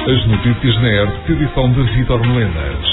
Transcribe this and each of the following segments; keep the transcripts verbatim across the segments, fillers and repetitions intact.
As notícias na R T P, edição de Vítor Melenas.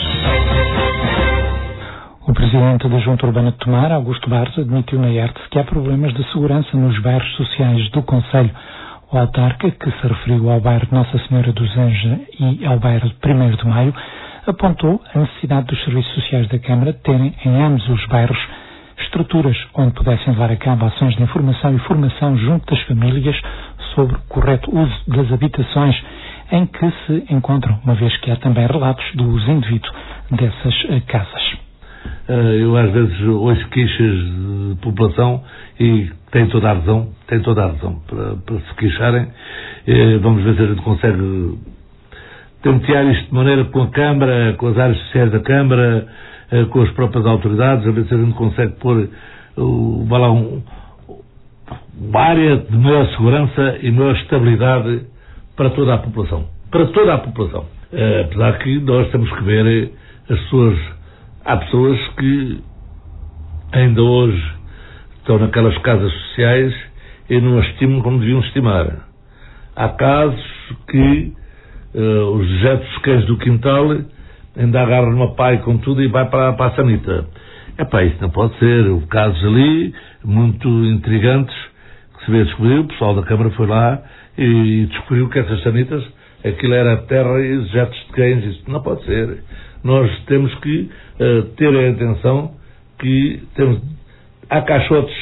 O presidente da Junta Urbana de Tomar, Augusto Barros, admitiu na R T que há problemas de segurança nos bairros sociais do concelho. O autarca, que se referiu ao bairro de Nossa Senhora dos Anjos e ao bairro de primeiro de Maio, apontou a necessidade dos serviços sociais da Câmara terem em ambos os bairros estruturas onde pudessem levar a cabo ações de informação e formação junto das famílias sobre o correto uso das habitações em que se encontram, uma vez que há também relatos do uso indevido dessas uh, casas. Eu às vezes ouço queixas de população e tem toda a razão, tem toda a razão para, para se queixarem. Vamos ver se a gente consegue tentear isto de maneira com a Câmara, com as áreas sociais da Câmara, com as próprias autoridades, a ver se a gente consegue pôr uh, lá, um, uma área de maior segurança e maior estabilidade para toda a população. Para toda a população. Uh, apesar que nós temos que ver as pessoas. Há pessoas que ainda hoje estão naquelas casas sociais e não as estimam como deviam estimar. Há casos que uh, os dejetos cães do quintal ainda agarram numa pá e com tudo e vai para, para a sanita. Epá, isso não pode ser. Houve casos ali muito intrigantes que se veio descobrir, o pessoal da Câmara foi lá e descobriu que essas sanitas, aquilo era terra e dejetos de cães. Isso não pode ser. Nós temos que uh, ter a atenção que temos, há caixotes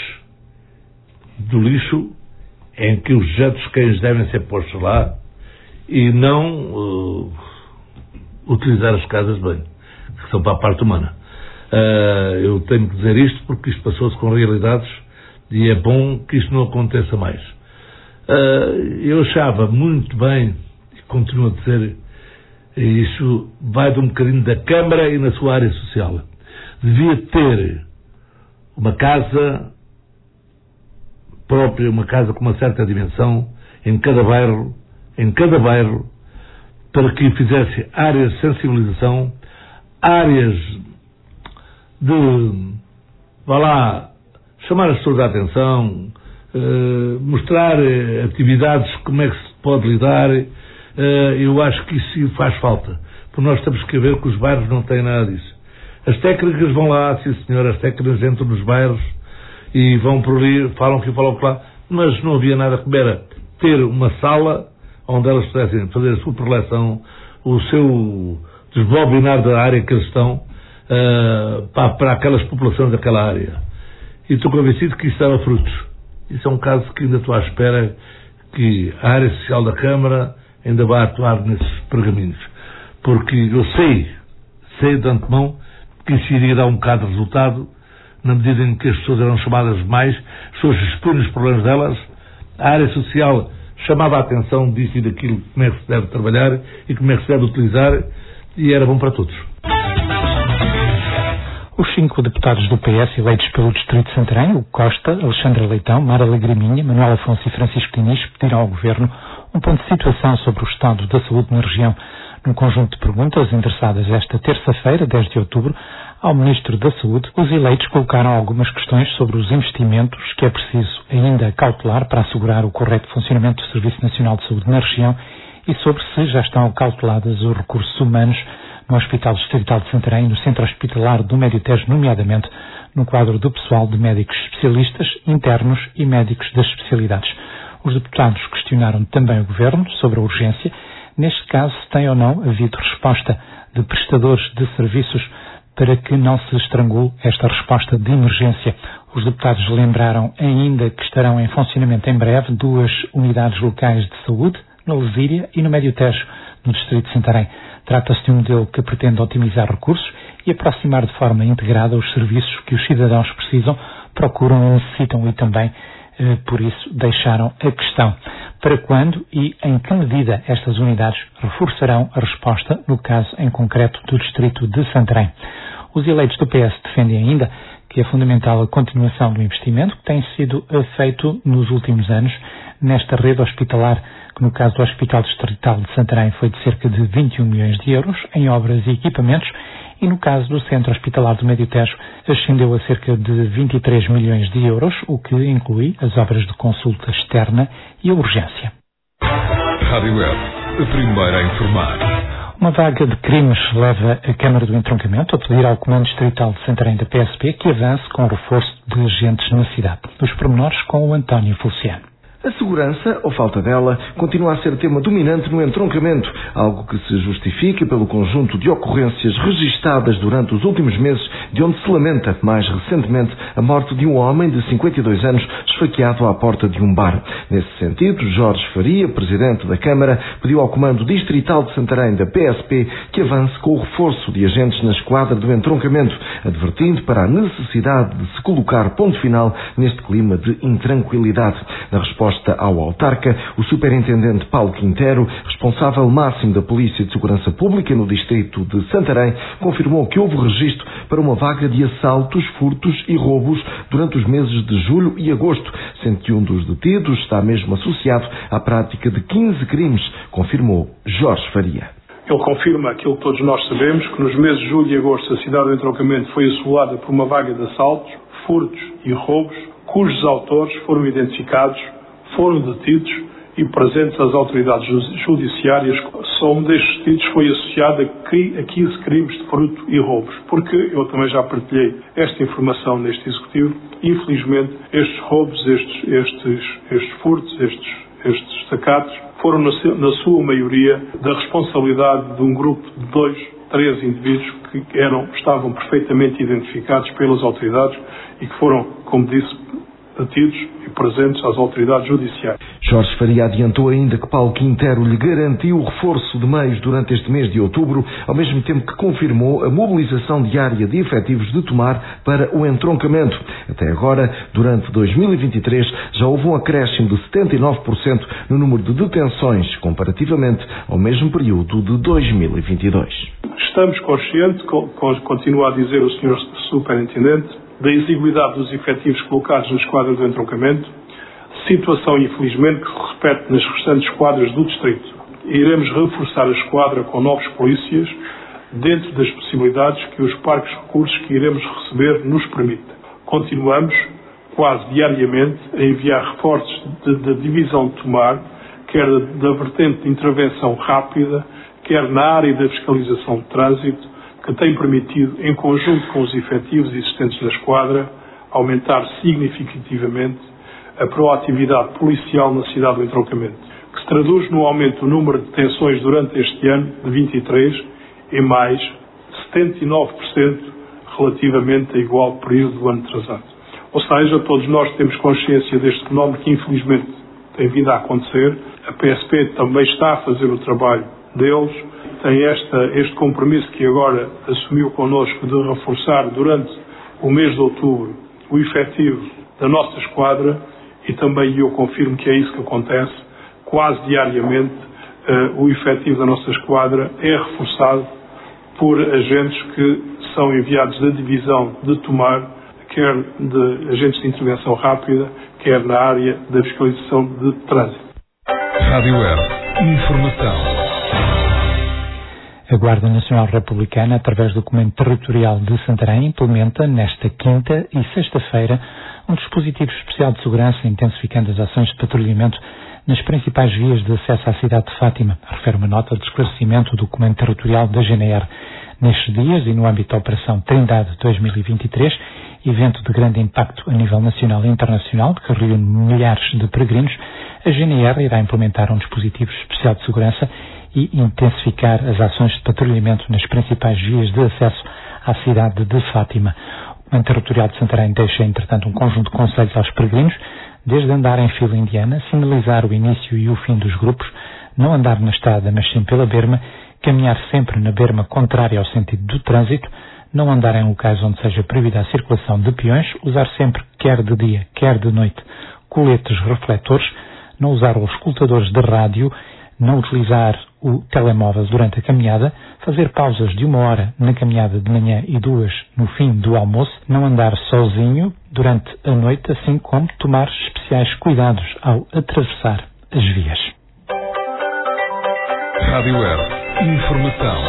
do lixo em que os dejetos de cães devem ser postos lá e não uh, utilizar as casas de banho, que são para a parte humana. Uh, eu tenho que dizer isto porque isto passou-se com realidades e é bom que isto não aconteça mais. Uh, eu achava muito bem, e continuo a dizer, e isso vai de um bocadinho da Câmara e na sua área social. Devia ter uma casa própria, uma casa com uma certa dimensão em cada bairro, em cada bairro, para que fizesse áreas de sensibilização, áreas de, vá lá, chamar as pessoas à atenção, eh, mostrar atividades, como é que se pode lidar. Uh, eu acho que isso faz falta, porque nós temos que ver que os bairros não têm nada disso. As técnicas vão lá, sim senhor, as técnicas entram nos bairros e vão por ali, falam que falam por lá, mas não havia nada como era ter uma sala onde elas pudessem fazer a sua preleção, o seu desbobinar da área que eles estão uh, para, para aquelas populações daquela área. E estou convencido que isso dava frutos. Isso é um caso que ainda estou à espera que a área social da Câmara ainda vai atuar nesses pergaminhos. Porque eu sei, sei de antemão que isso iria dar um bocado de resultado, na medida em que as pessoas eram chamadas mais, as pessoas expunham os problemas delas, a área social chamava a atenção disso e daquilo, como é que se deve trabalhar e como é que se deve utilizar, e era bom para todos. Os cinco deputados do P S eleitos pelo Distrito de Santarém, o Costa, Alexandre Leitão, Mara Lagriminha, Manuel Afonso e Francisco Diniz, pediram ao Governo um ponto de situação sobre o estado da saúde na região. Num conjunto de perguntas endereçadas esta terça-feira, dez de outubro, ao Ministro da Saúde, os eleitos colocaram algumas questões sobre os investimentos que é preciso ainda cautelar para assegurar o correto funcionamento do Serviço Nacional de Saúde na região e sobre se já estão cautelados os recursos humanos no Hospital Distrital de Santarém e no Centro Hospitalar do Médio Tejo, nomeadamente no quadro do pessoal de médicos especialistas, internos e médicos das especialidades. Os deputados questionaram também o Governo sobre a urgência, neste caso se tem ou não havido resposta de prestadores de serviços para que não se estrangule esta resposta de emergência. Os deputados lembraram ainda que estarão em funcionamento em breve duas unidades locais de saúde, na Lesíria e no Médio Tejo, no Distrito de Santarém. Trata-se de um modelo que pretende otimizar recursos e aproximar de forma integrada os serviços que os cidadãos precisam, procuram e necessitam e também por isso deixaram a questão: para quando e em que medida estas unidades reforçarão a resposta no caso em concreto do Distrito de Santarém. Os eleitos do P S defendem ainda que é fundamental a continuação do investimento que tem sido feito nos últimos anos nesta rede hospitalar, que no caso do Hospital Distrital de Santarém foi de cerca de vinte e um milhões de euros em obras e equipamentos, e no caso do Centro Hospitalar do Médio Tejo ascendeu a cerca de vinte e três milhões de euros, o que inclui as obras de consulta externa e a urgência. Rádio Web, a primeira a informar. Uma vaga de crimes leva a Câmara do Entroncamento a pedir ao Comando Distrital de Santarém da P S P que avance com o reforço de agentes na cidade. Os pormenores com o António Feliciano. A segurança, ou falta dela, continua a ser tema dominante no entroncamento, algo que se justifica pelo conjunto de ocorrências registadas durante os últimos meses, de onde se lamenta, mais recentemente, a morte de um homem de cinquenta e dois anos esfaqueado à porta de um bar. Nesse sentido, Jorge Faria, presidente da Câmara, pediu ao Comando Distrital de Santarém da P S P que avance com o reforço de agentes na esquadra do entroncamento, advertindo para a necessidade de se colocar ponto final neste clima de intranquilidade. Na resposta ao autarca, o superintendente Paulo Quintero, responsável máximo da Polícia de Segurança Pública no distrito de Santarém, confirmou que houve registro para uma vaga de assaltos, furtos e roubos durante os meses de julho e agosto, sendo que um dos detidos está mesmo associado à prática de quinze crimes, confirmou Jorge Faria. Ele confirma aquilo que todos nós sabemos, que nos meses de julho e agosto a cidade do entroncamento foi assolada por uma vaga de assaltos, furtos e roubos, cujos autores foram identificados, foram detidos e presentes às autoridades judiciárias. Só um destes detidos foi associado a quinze crimes de furto e roubos, porque eu também já partilhei esta informação neste Executivo. Infelizmente, estes roubos, estes, estes, estes furtos, estes, estes sacatos, foram na, na sua maioria da responsabilidade de um grupo de dois, três indivíduos que eram, estavam perfeitamente identificados pelas autoridades e que foram, como disse, detidos e presentes às autoridades judiciais. Jorge Faria adiantou ainda que Paulo Quintero lhe garantiu o reforço de meios durante este mês de outubro, ao mesmo tempo que confirmou a mobilização diária de efetivos de Tomar para o entroncamento. Até agora, durante dois mil e vinte e três, já houve um acréscimo de setenta e nove por cento no número de detenções, comparativamente ao mesmo período de dois mil e vinte e dois. Estamos conscientes, continua a dizer o senhor Superintendente, da exiguidade dos efetivos colocados na esquadra do entroncamento, situação, infelizmente, que se repete nas restantes esquadras do distrito. Iremos reforçar a esquadra com novos polícias dentro das possibilidades que os parques de recursos que iremos receber nos permitem. Continuamos, quase diariamente, a enviar reforços da divisão de Tomar, quer da vertente de intervenção rápida, quer na área da fiscalização de trânsito, que tem permitido, em conjunto com os efetivos existentes na esquadra, aumentar significativamente a proatividade policial na cidade do entroncamento, que se traduz no aumento do número de detenções durante este ano de vinte e três em mais setenta e nove por cento relativamente a igual período do ano atrasado. Ou seja, todos nós temos consciência deste fenómeno que infelizmente tem vindo a acontecer. A P S P também está a fazer o trabalho deles, tem esta, este compromisso que agora assumiu connosco de reforçar durante o mês de outubro o efetivo da nossa esquadra e também eu confirmo que é isso que acontece. Quase diariamente uh, o efetivo da nossa esquadra é reforçado por agentes que são enviados da divisão de Tomar, quer de agentes de intervenção rápida, quer na área da fiscalização de trânsito. Rádio Web. Informação. A Guarda Nacional Republicana, através do Comando Territorial de Santarém, implementa nesta quinta e sexta-feira um dispositivo especial de segurança, intensificando as ações de patrulhamento nas principais vias de acesso à cidade de Fátima, refere uma nota de esclarecimento do Comando Territorial da G N R. Nestes dias e no âmbito da Operação Trindade dois mil e vinte e três, evento de grande impacto a nível nacional e internacional, que reúne milhares de peregrinos, a G N R irá implementar um dispositivo especial de segurança e intensificar as ações de patrulhamento nas principais vias de acesso à cidade de Fátima. O Comando Territorial de Santarém deixa, entretanto, um conjunto de conselhos aos peregrinos, desde andar em fila indiana, sinalizar o início e o fim dos grupos, não andar na estrada, mas sim pela berma, caminhar sempre na berma contrária ao sentido do trânsito, não andar em locais onde seja proibida a circulação de peões, usar sempre, quer de dia, quer de noite, coletes refletores, não usar os escutadores de rádio, não utilizar o telemóvel durante a caminhada, fazer pausas de uma hora na caminhada de manhã e duas no fim do almoço, não andar sozinho durante a noite, assim como tomar especiais cuidados ao atravessar as vias. Rádio Web. Informação.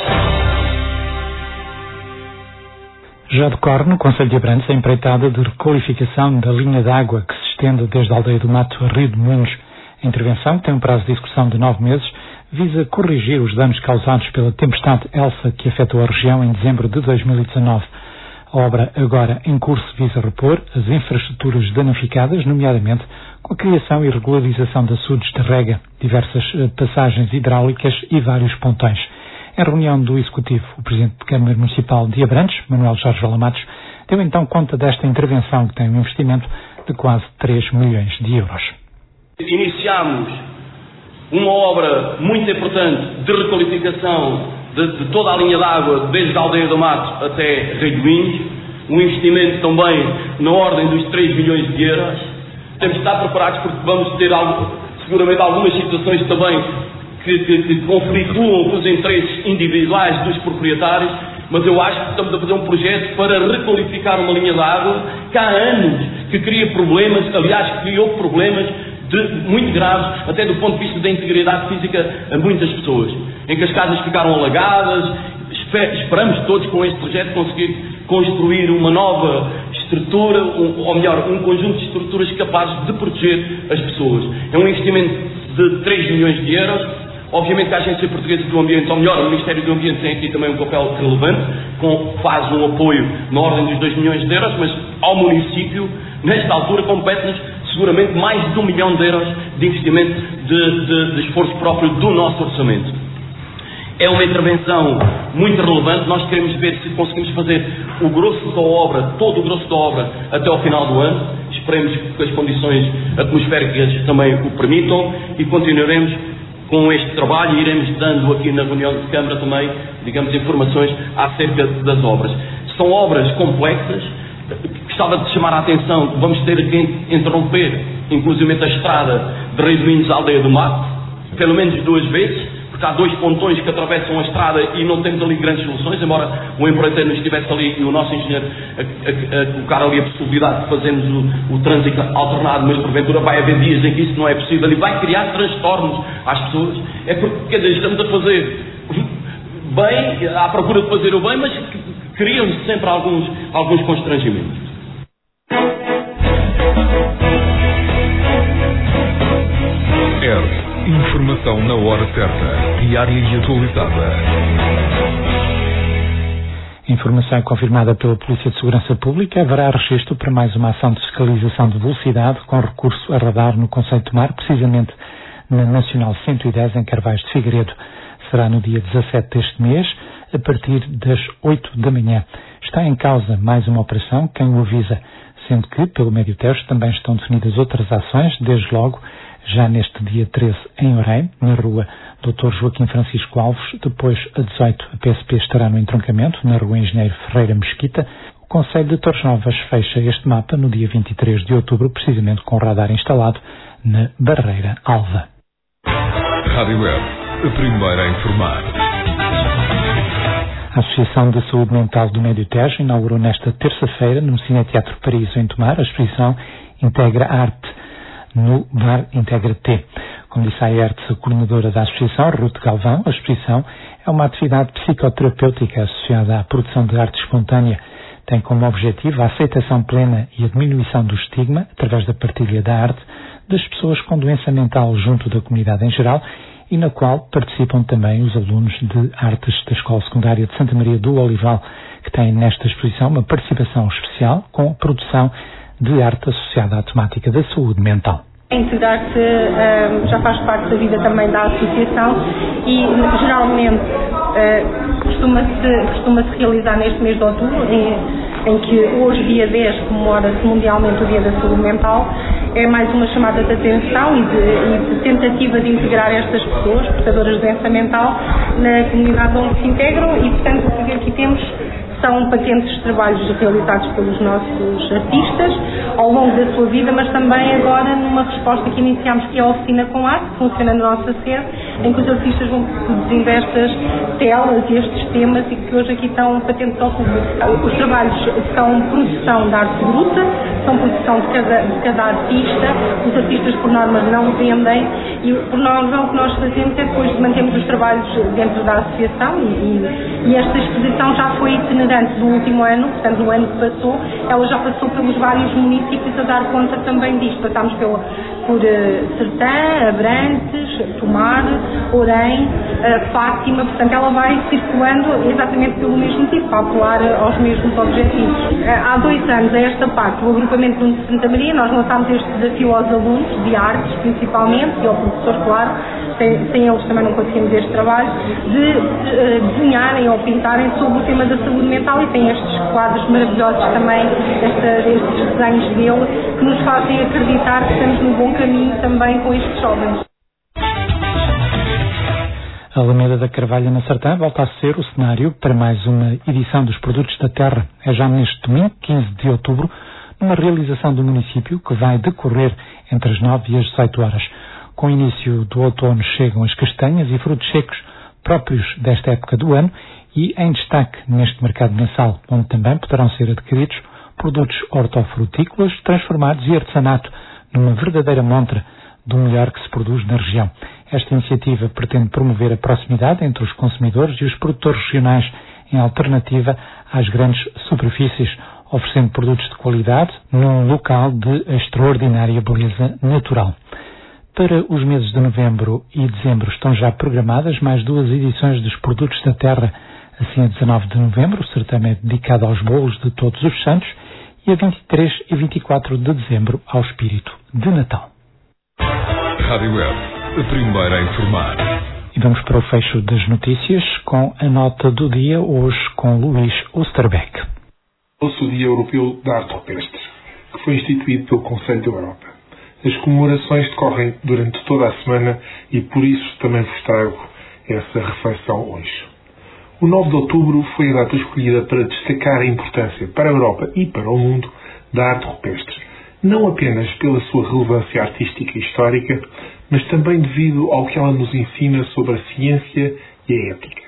Já decorre no Concelho de Abrantes a empreitada de requalificação da linha de água que se estende desde a Aldeia do Mato a Rio de Moinhos. A intervenção, que tem um prazo de execução de nove meses, visa corrigir os danos causados pela tempestade Elsa que afetou a região em dezembro de dois mil e dezanove. A obra, agora em curso, visa repor as infraestruturas danificadas, nomeadamente com a criação e regularização de açudes de rega, diversas passagens hidráulicas e vários pontões. Em reunião do Executivo, o Presidente de Câmara Municipal de Abrantes, Manuel Jorge Valamatos, deu então conta desta intervenção que tem um investimento de quase três milhões de euros. Iniciámos uma obra muito importante de requalificação de, de toda a linha d'água, desde a Aldeia do Mato até Rei do Minho, um investimento também na ordem dos três milhões de euros. Temos de estar preparados porque vamos ter algo, seguramente algumas situações também que, que, que conflituam com os interesses individuais dos proprietários, mas eu acho que estamos a fazer um projeto para requalificar uma linha d'água que há anos que cria problemas, aliás, criou problemas de, muito graves, até do ponto de vista da integridade física a muitas pessoas, em que as casas ficaram alagadas. Esperamos todos com este projeto conseguir construir uma nova estrutura, ou melhor, um conjunto de estruturas capazes de proteger as pessoas. É um investimento de três milhões de euros. Obviamente que a Agência Portuguesa do Ambiente, ou melhor, o Ministério do Ambiente tem aqui também um papel relevante, com, faz um apoio na ordem dos dois milhões de euros, mas ao município, nesta altura, compete-nos seguramente mais de um milhão de euros de investimento de, de, de esforço próprio do nosso orçamento. É uma intervenção muito relevante. Nós queremos ver se conseguimos fazer o grosso da obra, todo o grosso da obra, até ao final do ano. Esperemos que as condições atmosféricas também o permitam e continuaremos com este trabalho e iremos dando aqui na reunião de Câmara também, digamos, informações acerca das obras. São obras complexas. Gostava de chamar a atenção que vamos ter que interromper, inclusive a estrada de Rei do Minho à Aldeia do Mato, pelo menos duas vezes, porque há dois pontões que atravessam a estrada e não temos ali grandes soluções, embora o empreiteiro nos estivesse ali e o nosso engenheiro a, a, a colocar ali a possibilidade de fazermos o, o trânsito alternado, mas porventura vai haver dias em que isso não é possível e vai criar transtornos às pessoas. É porque, quer dizer, estamos a fazer bem, à procura de fazer o bem, mas criam-se sempre alguns, alguns constrangimentos. R. Informação na hora certa, diária e atualizada. Informação confirmada pela Polícia de Segurança Pública. Haverá registro para mais uma ação de fiscalização de velocidade com recurso a radar no Concelho de Tomar, precisamente na Nacional cento e dez em Carvais de Figueiredo. Será no dia dezassete deste mês, a partir das oito da manhã. Está em causa mais uma operação, quem o avisa, sendo que, pelo Médio Tejo, também estão definidas outras ações, desde logo, já neste dia treze em Orém, na rua doutor Joaquim Francisco Alves. Depois, a dezoito, a P S P estará no entroncamento, na rua Engenheiro Ferreira Mesquita. O Concelho de Torres Novas fecha este mapa no dia vinte e três de outubro, precisamente com o radar instalado na Barreira Alva. Rádio Web, a primeira a informar. A Associação de Saúde Mental do Médio Tejo inaugurou nesta terça-feira, no Cineteatro Paraíso, em Tomar, a exposição Integra Arte, no Bar Integra T. Como disse a Hertz, a coordenadora da Associação, Ruth Galvão, a exposição é uma atividade psicoterapêutica associada à produção de arte espontânea. Tem como objetivo a aceitação plena e a diminuição do estigma, através da partilha da arte, das pessoas com doença mental junto da comunidade em geral, e na qual participam também os alunos de artes da Escola Secundária de Santa Maria do Olival, que têm nesta exposição uma participação especial com a produção de arte associada à temática da saúde mental. A Integra-Arte uh, já faz parte da vida também da associação e geralmente uh, costuma-se costuma-se realizar neste mês de outubro, em, em que hoje, dia dez, comemora-se mundialmente o Dia da Saúde Mental. É mais uma chamada de atenção e de, e de tentativa de integrar estas pessoas, portadoras de doença mental, na comunidade onde se integram e, portanto, o que aqui temos são patentes trabalhos realizados pelos nossos artistas ao longo da sua vida, mas também agora numa resposta que iniciamos, que é a Oficina com Arte, que funciona na nossa sede, em que os artistas vão produzindo estas telas e estes temas e que hoje aqui estão patentes ao público. Os trabalhos são produção da arte bruta, são produção de cada, de cada artista. Os artistas, por norma, não vendem e, por norma, o que nós fazemos é depois mantermos os trabalhos dentro da associação e, e, e esta exposição já foi itinerante do último ano, portanto, no ano que passou, ela já passou pelos vários municípios a dar conta também disto. Passámos pela, por uh, Sertã, Abrantes, Tomar, Orém, uh, Fátima, portanto ela vai circulando exatamente pelo mesmo motivo, para apelar uh, aos mesmos objetivos. Uh, há dois anos, a esta parte, o agrupamento de Santa Maria, nós lançámos este desafio aos alunos, de artes principalmente, e ao professor, claro, sem, sem eles também não conseguimos este trabalho, de uh, desenharem ou pintarem sobre o tema da saúde mental, e tem estes quadros maravilhosos também, esta, estes desenhos dele, que nos fazem acreditar que estamos no bom caminho também com estes jovens. A Alameda da Carvalha na Sertã volta a ser o cenário para mais uma edição dos Produtos da Terra. É já neste domingo, quinze de outubro, numa realização do município que vai decorrer entre as nove e as dezoito horas. Com o início do outono chegam as castanhas e frutos secos próprios desta época do ano e em destaque neste mercado mensal, onde também poderão ser adquiridos produtos hortofrutícolas transformados e artesanato numa verdadeira montra do melhor que se produz na região. Esta iniciativa pretende promover a proximidade entre os consumidores e os produtores regionais em alternativa às grandes superfícies, oferecendo produtos de qualidade num local de extraordinária beleza natural. Para os meses de novembro e dezembro estão já programadas mais duas edições dos Produtos da Terra. Assim, a dezanove de novembro, o certame é dedicado aos bolos de Todos os Santos e a vinte e três e vinte e quatro de dezembro ao espírito de Natal. Rádio Web, a primeira a informar. E vamos para o fecho das notícias com a nota do dia, hoje com Luís Osterbeck. Hoje o Dia Europeu da Arte Rupestre, que foi instituído pelo Conselho da Europa. As comemorações decorrem durante toda a semana e por isso também vos trago essa reflexão hoje. O nove de outubro foi a data escolhida para destacar a importância para a Europa e para o mundo da arte rupestre, não apenas pela sua relevância artística e histórica, mas também devido ao que ela nos ensina sobre a ciência e a ética.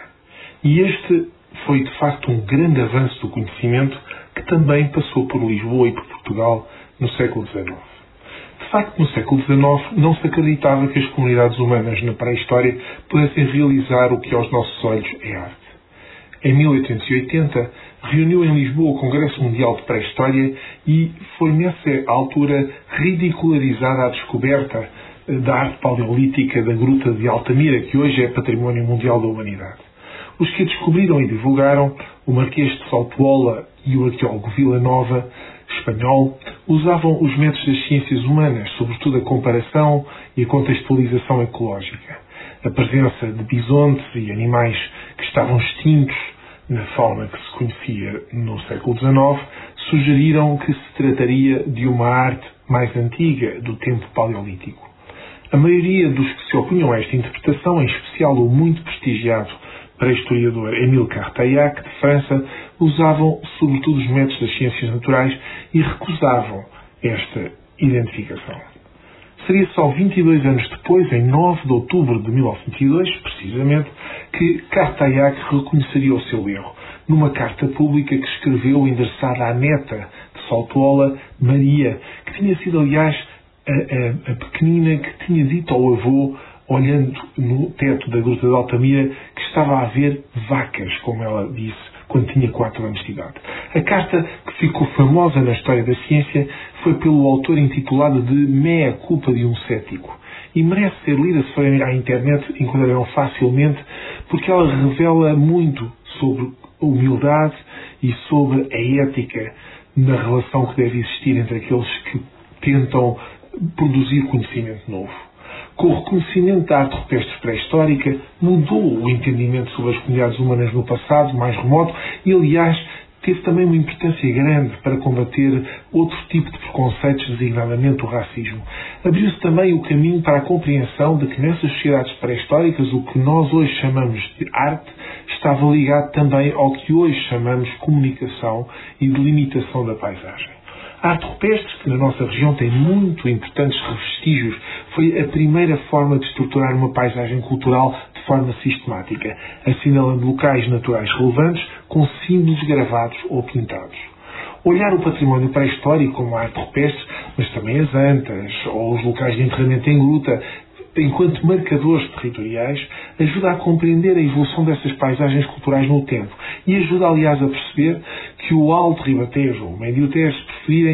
E este foi, de facto, um grande avanço do conhecimento que também passou por Lisboa e por Portugal no século dezenove. De facto, no século dezenove não se acreditava que as comunidades humanas na pré-história pudessem realizar o que aos nossos olhos é arte. Em mil oitocentos e oitenta, reuniu em Lisboa o Congresso Mundial de Pré-História e foi nessa altura ridicularizada a descoberta da arte paleolítica da Gruta de Altamira, que hoje é Património Mundial da Humanidade. Os que a descobriram e divulgaram, o Marquês de Saltola e o arqueólogo Vila Nova, espanhol, usavam os métodos das ciências humanas, sobretudo a comparação e a contextualização ecológica. A presença de bisontes e animais que estavam extintos na fauna que se conhecia no século dezenove sugeriram que se trataria de uma arte mais antiga, do tempo paleolítico. A maioria dos que se opunham a esta interpretação, em especial o muito prestigiado pré-historiador Amilcar Taillac, de França, usavam sobretudo os métodos das ciências naturais e recusavam esta identificação. Seria só vinte e dois anos depois, em nove de outubro de mil novecentos e dois, precisamente, que Cartaillac reconheceria o seu erro, numa carta pública que escreveu endereçada à neta de Saltola, Maria, que tinha sido, aliás, a, a, a pequenina que tinha dito ao avô, olhando no teto da Gruta de Altamira, que estava a ver vacas, como ela disse, quando tinha quatro anos de idade. A carta, que ficou famosa na história da ciência, foi pelo autor intitulada de Mea Culpa de um Cético. E merece ser lida, se forem à internet, encontrarão facilmente, porque ela revela muito sobre a humildade e sobre a ética na relação que deve existir entre aqueles que tentam produzir conhecimento novo. Com o reconhecimento da arte rupestre pré-histórica, mudou o entendimento sobre as comunidades humanas no passado, mais remoto, e, aliás, teve também uma importância grande para combater outro tipo de preconceitos, designadamente o racismo. Abriu-se também o caminho para a compreensão de que nessas sociedades pré-históricas o que nós hoje chamamos de arte estava ligado também ao que hoje chamamos de comunicação e delimitação da paisagem. A arte rupestre, que na nossa região tem muito importantes vestígios, foi a primeira forma de estruturar uma paisagem cultural de forma sistemática, assinalando locais naturais relevantes com símbolos gravados ou pintados. Olhar o património pré-histórico como a arte rupestre, mas também as antas ou os locais de enterramento em gruta, enquanto marcadores territoriais, ajuda a compreender a evolução dessas paisagens culturais no tempo e ajuda, aliás, a perceber que o Alto Ribatejo, o Médio Tejo, se preferirem,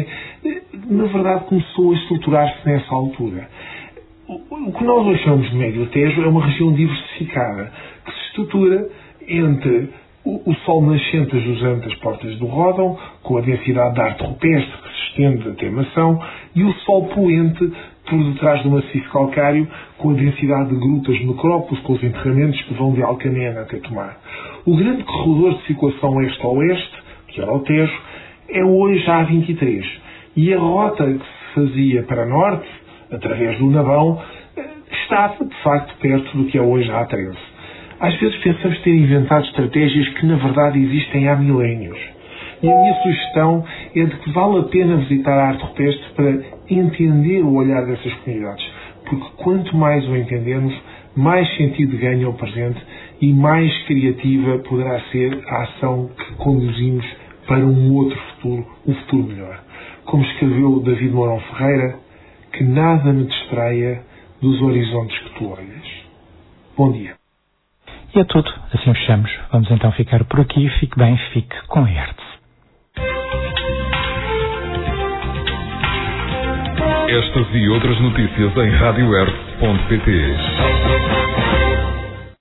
na verdade começou a estruturar-se nessa altura. O que nós hoje chamamos de Médio Tejo é uma região diversificada, que se estrutura entre o sol nascente jusante as portas do Ródão, com a densidade de arte rupestre que se estende até Mação, e o sol poente por detrás do maciço calcário, com a densidade de grutas de necrópolis, com os enterramentos que vão de Alcanena até Tomar. O grande corredor de circulação este-oeste, que era o Tejo, é hoje a A vinte e três. E a rota que se fazia para norte, através do Nabão, estava, de facto, perto do que é hoje a A treze. Às vezes pensamos ter inventado estratégias que, na verdade, existem há milénios. E a minha sugestão é de que vale a pena visitar a arte rupestre para entender o olhar dessas comunidades. Porque quanto mais o entendermos, mais sentido ganha o presente e mais criativa poderá ser a ação que conduzimos para um outro futuro, um futuro melhor. Como escreveu David Mourão Ferreira, que nada me distraia dos horizontes que tu olhas. Bom dia. E é tudo. Assim fechamos. Vamos então ficar por aqui. Fique bem, fique com a Hertz. Estas e outras notícias em rádio hertz ponto pt.